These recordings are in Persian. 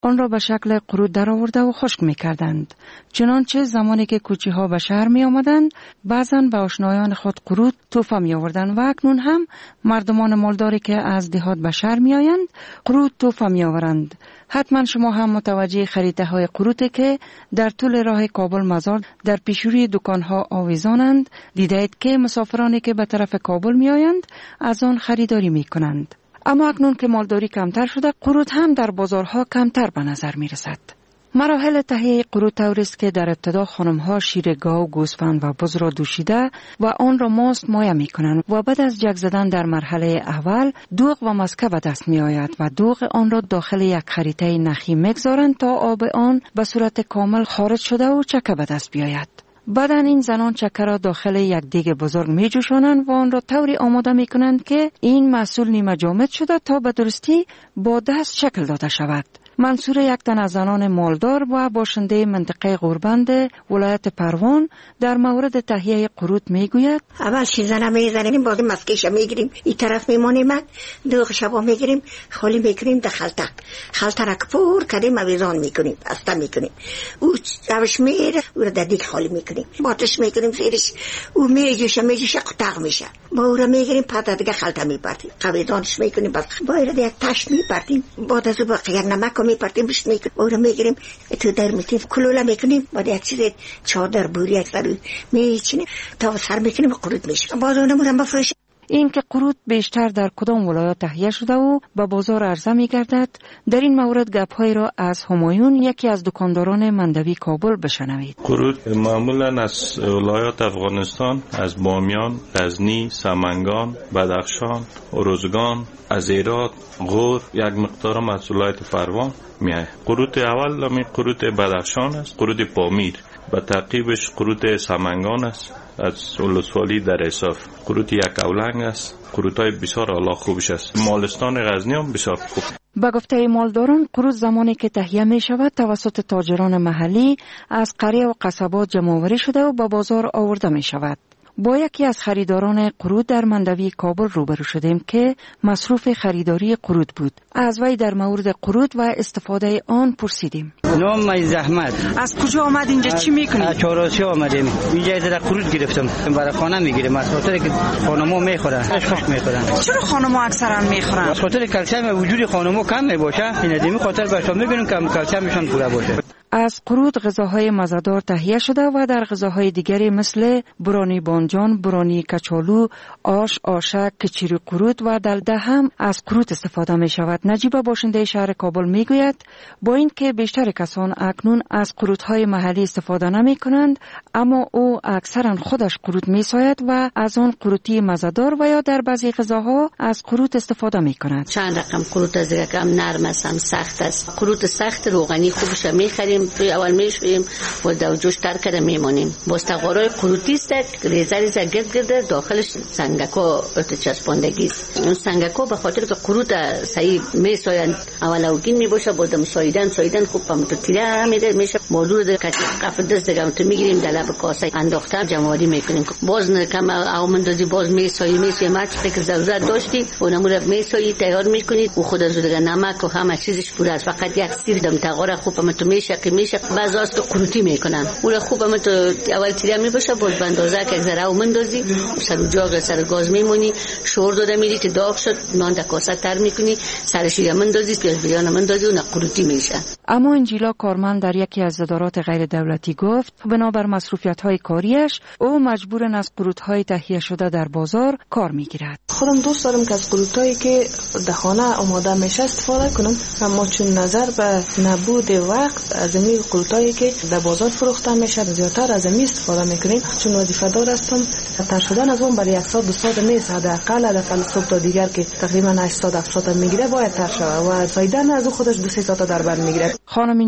آن را به شکل قرود در آورده و خشک می کردند. چنانچه زمانی که کوچی ها به شهر می آمدند بعضاً به آشنایان خود قرود تحفه می آوردند و اکنون هم مردمان مالداری که از دهات به شهر می آیند قرود تحفه می آورند. حتما شما هم متوجه خریده های قروده که در طول راه کابل مزار در پیشروی دکان ها آویزانند دیدید که مسافرانی که به طرف کابل می آیند از آن خریداری می کنند. اما اکنون که مالداری کمتر شده قرود هم در بازارها کمتر به نظر می رسد. مراحل تهیه قرود طوری است که در ابتدا خانم‌ها شیر گاو، گوسفند و بز را دوشیده و آن را ماست مایه می‌کنند و بعد از جک زدن در مرحله اول دوغ و مسکه به دست می‌آید و دوغ آن را داخل یک خریطه نخی می‌گذارند تا آب آن به صورت کامل خارج شده و چکه به دست بیاید. بعد این زنان چکه را داخل یک دیگ بزرگ می جوشانند و آن را طوری آماده می کنند که این محصول نیمه جامد شده تا به درستی با دست شکل داده شود. منصور یک تن از زنان مالدار و باشنده منطقه غوربند ولایت پروان در مورد تهیه قرود می گوید: اول شیزنه می زنیم، بعد مسکش میگیریم، این طرف میمانیم، دوغ شبا میگیریم، خالی میکنیم در خلطه را پر کردیم اویزان میکنیم، استه میکنیم، او روش میره او را در دیگ خالی میکنیم، باتش میکنیم زیرش، او میجوشه قطق میشه، با او را میگیریم پس دیگه خلطه میپرتیم، اویزانش میکنیم، بس با او یک تشت میپرتیم، بعد از او با یک نمک میپرتیم بهش میکنیم، او را میگیریم تو در میتیم کلوله میکنیم، بعد یک چیز چادر بوری یک سر میچینیم تا سر میکنیم و قرود میشه، بعد اونم بفروشیم. این که قرود بیشتر در کدام ولایات تهیه شده و به بازار عرضه می گردد، در این مورد گپ‌های را از همایون یکی از دکانداران مندوی کابل بشنوید. قرود معمولا از ولایات افغانستان، از بامیان، غزنی، سمنگان، بدخشان، ارزگان، از هرات، غور، یک مقدار از ولایت پروان میاد. قرود اول می قرود بدخشان است، قرود پامیر، به تعقیبش قرود سمنگان است از ولسوالی در اصاف، قرود یک اولنگ است. قرودهای بسیار اعلی خوبش است. مالستان غزنی هم بسیار خوب. به گفته مالداران قرود زمانی که تهیه می شود توسط تاجران محلی از قریه و قصبات جمع‌آوری شده و به بازار آورده می شود. با یکی از خریداران قرود در مندوی کابل روبرو شدیم که مصروف خریداری قرود بود. از وی در مورد قرود و استفاده آن پرسیدیم. نام زحمت. از کجا آمد اینجا چی میکنی؟ از چهارراه آمدیم. اینجا در قرود گرفتم. برای خانه میگیریم. از خاطر که خانم‌ها میخورن. خوش میخورن. چرا خانم‌ها اکثرا میخورن؟ از خاطر کلسیم وجود خانم‌ها کم میباشه. این ادمی خاطر باشم میبینیم که کلسیمشون پورا باشه. از قرود غذاهای مزه‌دار تهیه شده و در غذاهای دیگری مثل برانی بانجان، برانی کچالو، آش، آشک، کچیری قرود و دلده هم از قرود استفاده می شود. نجیبه باشنده شهر کابل می گوید با اینکه بیشتر کسان اکنون از قرودهای محلی استفاده نمی کنند، اما او اکثرا خودش قرود می ساید و از آن قروتی مزه‌دار و یا در بعضی غذاها از قرود استفاده می کند. چند رقم قرود از رقم نرم است، سخت است. قرود سخت روغنی خوبش می‌خریم، توی اول میشویم و در جوش تر کرده میمونیم. باستقارای قروتی است، ریزه گرد داخلش سنگکا چسباندگی است. اون سنگکا به خاطر که قرود صحیح میسایند اول اوگین میباشه، بعدم ساییدن خوب پامتو تیره میده میشه. موضوع در کف دست دیگه تو میگیریم در لب کاسه انداختن جمع‌آوری میکنیم. باز کم او مندازی باز میساییم هر که ضرورت داشتی اونمو رو میسایی تیار میکنید و خود از دیگه نمک و همه چیزش پوره است. فقط یک سیر دم تقاره خوب پامتو میشه بعضی است که قروتی میکنن. اون خوب هم تو اول تیره میباشه، باز به اندازه که یک ذره مندازی سر جاغ سر گاز میمونی، شور داده میری که داغ شد نان در کاسه تر میکنی، سرش یه مندازی پیاز بیان مندازی اون قروتی میشه. اما انجیلا کارمند در یکی از ادارات غیر دولتی گفت بنابر مصروفیت‌های کاریش او مجبور از قرودهای تهیه شده در بازار کار میگیرد. خودم دوست دارم که از قرودهایی که در خانه آماده میشه استفاده کنم، اما چون نظر به نبود وقت از این قرودهایی که در بازار فروخته میشه زیادتر از این استفاده میکنیم. چون وظیفه دار هستم تر شدن از اون برای 100 2 ساعت نیست، حداقل صبح تا دیگر که تقریبا 8 ساعت 7 ساعت میگیره باید تر شود و سایدن از خودش 2 3 ساعت در بر میگیره. خانم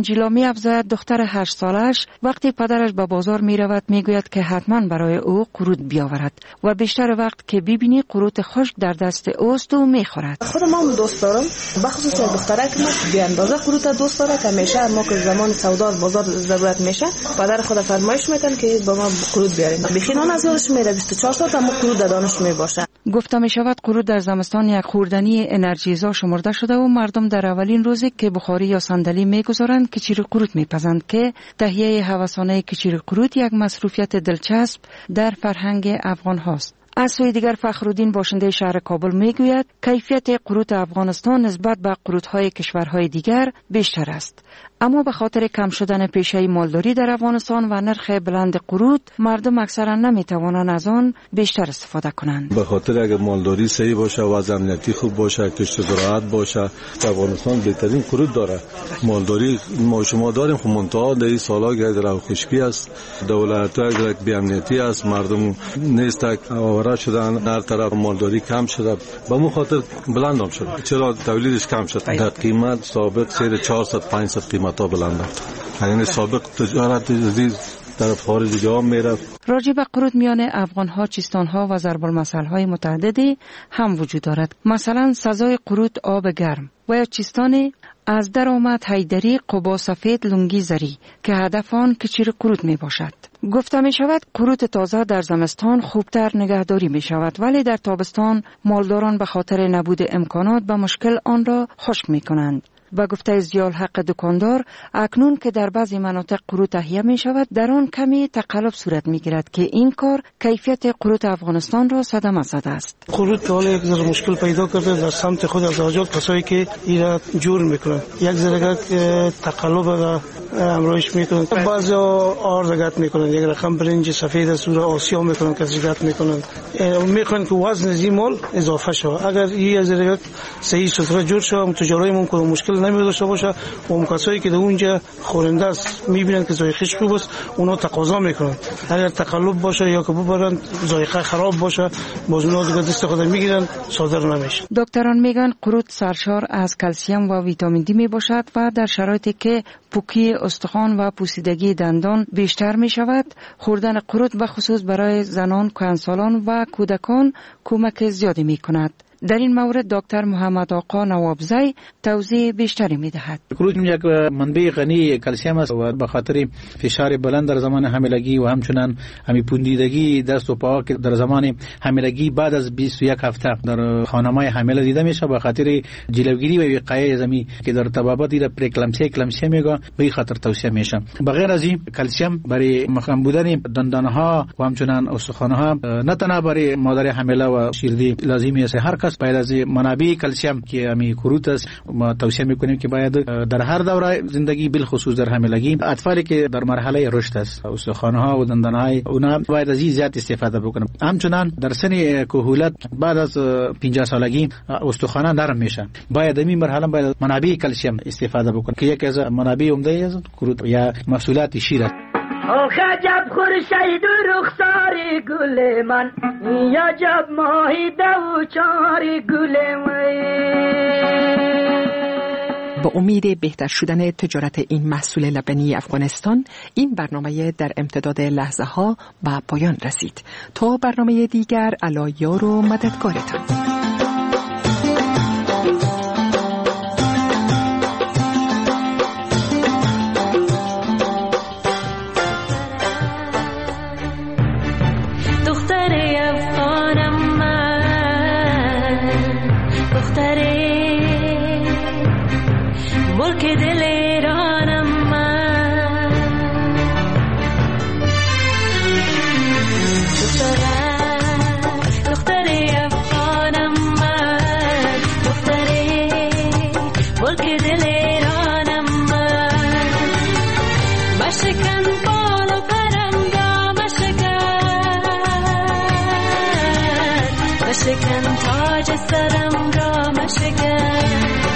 آنجیلا می افزاید دختر 8 سالش وقتی پدرش به بازار می رود می گوید که حتما برای او قروت بیاورد و بیشتر وقت که ببینی قروت خشک در دست اوست و می خورد. خودم هم دوست دارم، بخصوص دخترک ما به اندازه قروت دوست داره که همیشه ما که زمان سودا بازار ضرورت میشه پدر خود فرمایش میکنه که با ما قروت بیارین. بخینان از یادش میره 24 ساعت هم قروت در دانش می باشه. گفته می شود قروت در زمستان یک خوردنی انرژیزا شمرده شده و مردم در اولین روزی که بخاری یا صندلی میگذارند کچیر قروت میپزند که تهیه هوسانه کچیر قروت یک مصروفیت دلچسب در فرهنگ افغان هاست. از سوی دیگر فخرالدین باشنده شهر کابل میگوید کیفیت قروت افغانستان نسبت به قروت‌های کشورهای دیگر بیشتر است، اما به خاطر کم شدن پیشه مالداری در افغانستان و نرخ بلند قروت مردم اکثرا نمیتوانند از آن بیشتر استفاده کنند. به خاطر اگر مالداری صحیح باشه و امنیتی خوب باشه، کشت زراعت باشه، افغانستان بهترین قروت داره. مالداری ما شما داریم، خب منتها در این سالا در خشکی است، دولت اگر بی امنیتی است، مردم نیست آواره شدن، هر طرف مالداری کم شده، به اون خاطر بلند هم شد. چرا تولیدش کم شد؟ در قیمت سابق سیر 400 500 قیمت ها بلند است. یعنی سابق تجارت عزیز در خارج جا میره. راجع به قروت میان افغان ها، چیستان ها و ضرب المثل های متعددی هم وجود دارد. مثلا سزای قروت آب گرم و یا چیستانی از در آمد حیدری قبا سفید لنگی زری که هدف آن کچیر قروت می باشد. گفته می شود قروت تازه در زمستان خوبتر نگهداری می شود، ولی در تابستان مالداران به خاطر نبود امکانات به مشکل آن را خشک می کنند. با گفته ضیاء الحق دکاندار اکنون که در بعضی مناطق قروت تهیه می شود در آن کمی تقلب صورت می گیرد که این کار کیفیت قروت افغانستان را صدمه زده است. قروت حالا یک ذره مشکل پیدا کرده در سمت خود از آجات کسایی که این را جور میکنن، یک ذره تقلب را امروش میکنن، بعضی آردگت میکنن، یک رقم برنج سفید از سور آسیا میکنن که زیادت میکنن، میخوان که وزن زیمال اضافه شود. اگر این ذره صحیح سوتره جور شود تجاری ممکن مشکل نمیداشته باشه و اون کسایی که در اونجا خورنده است میبینن که ذائقه‌اش خوب است اونا تقاضا میکنن. اگر تقلب باشه یا که ببرن ذائقه خراب باشه باز اونا دیگه دست خود میگیرن صادر نمیشه. دکتران میگن قروت سرشار از کلسیم و ویتامین دی میباشد و در شرایطی که پوکی استخوان و پوسیدگی دندان بیشتر میشود خوردن قروت به خصوص برای زنان، کهنسالان و کودکان کمک زیادی میکند. در این مورد دکتر محمد آقا نوابزی توضیح بیشتری میدهد. قروت یک منبع غنی کلسیم است و به خاطر فشار بلند در زمان حاملگی و همچنان پوندیدگی دست و پا که در زمان حاملگی بعد از 21 هفته در خانم‌های حامله دیده میشه به خاطر جلوگیری و وقایع زمین که در طبابت را پرکلامسی میگه به خاطر توصیه میشه. بغیر از این کلسیم برای مخم بودن دندانها و همچنان استخوانها نه تنها برای مادر حامله و شیردی لازمی است، هر کس باید از منابع کلسیم که امی قروت است ما توصیه میکنیم که باید در هر دوره زندگی بالخصوص در حاملگی اطفالی که در مرحله رشد است استخوانها و دندانهای اونا باید از این زیاد استفاده بکنن. همچنان در سن کهولت بعد از 50 سالگی استخوانها نرم میشن، باید این مرحله باید منابع کلسیم استفاده بکنن که یکی از منابع عمده است قروت یا محصولات شیر است. عجب خورشید رخسار گل من، عجب ماهی دوچار گل من. با امید بهتر شدن تجارت این محصول لبنی افغانستان این برنامه در امتداد لحظه ها به پایان رسید. تا برنامه دیگر علایار و مددکارتان. مشکن تاج سرم را مشکن،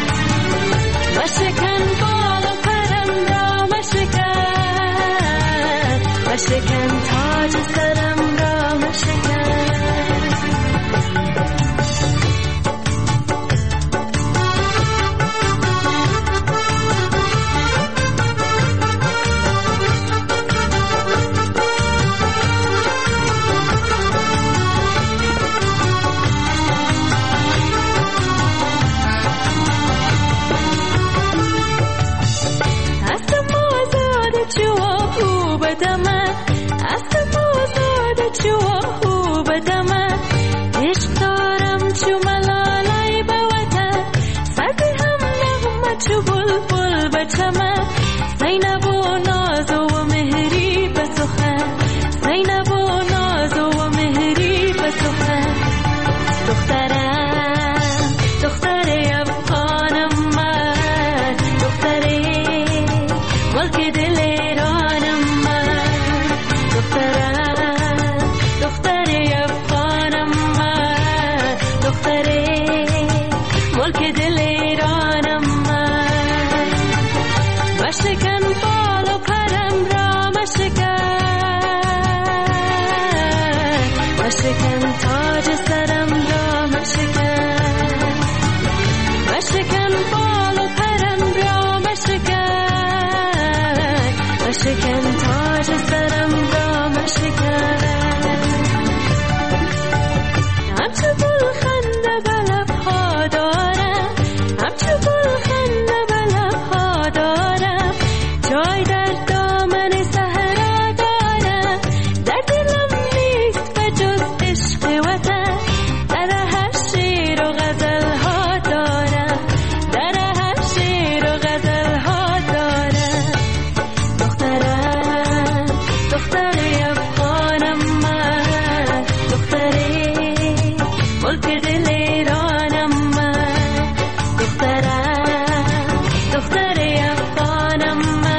مشکن بال و پرم را مشکن، مشکن تاج سرم را مشکن. مشکن بال و پرم را مشکن مشکن تاج سرم را مشکن مشکن بال و پرم را مشکن مشکن تاج سرم را مشکن همچو گل خنده به لب‌ها دارم همچو گل خنده به لب‌ها دارم جای در دامن صحرا دارم در دلم نیست به جز عشق وطن در هر شعر و غزل‌ها دارم در هر شعر و غزل‌ها دارم دخترم دختر افغانم من دختری ملک دل ایرانم من دخترم دختر افغانم من